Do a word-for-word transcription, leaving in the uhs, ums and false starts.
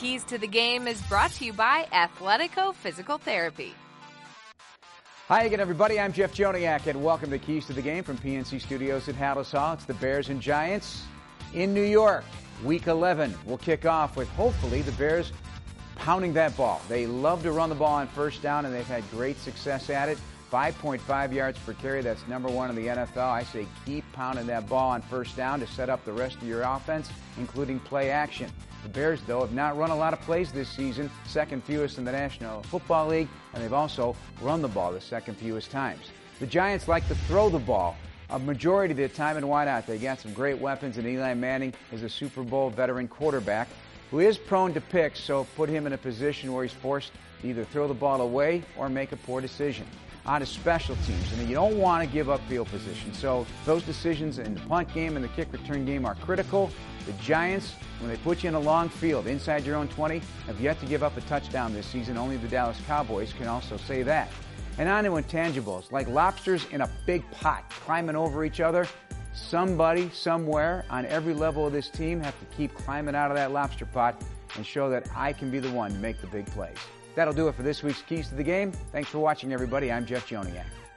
Keys to the Game is brought to you by Athletico Physical Therapy. Hi again, everybody. I'm Jeff Joniak, and welcome to Keys to the Game from P N C Studios at Halas Hall. It's the Bears and Giants in New York. Week eleven will kick off with, hopefully, the Bears pounding that ball. They love to run the ball on first down, and they've had great success at it. five point five yards per carry, that's number one in the N F L. I say keep pounding that ball on first down to set up the rest of your offense, including play action. The Bears, though, have not run a lot of plays this season, second fewest in the National Football League, and they've also run the ball the second fewest times. The Giants like to throw the ball a majority of the time, and why not? They got some great weapons, and Eli Manning is a Super Bowl veteran quarterback who is prone to picks, so put him in a position where he's forced to either throw the ball away or make a poor decision. On to special teams, I mean, you don't want to give up field position, so those decisions in the punt game and the kick return game are critical. The Giants, when they put you in a long field inside your own twenty, have yet to give up a touchdown this season. Only the Dallas Cowboys can also say that. And on to intangibles, like lobsters in a big pot climbing over each other. Somebody, somewhere, on every level of this team have to keep climbing out of that lobster pot and show that I can be the one to make the big plays. That'll do it for this week's Keys to the Game. Thanks for watching, everybody. I'm Jeff Joniak.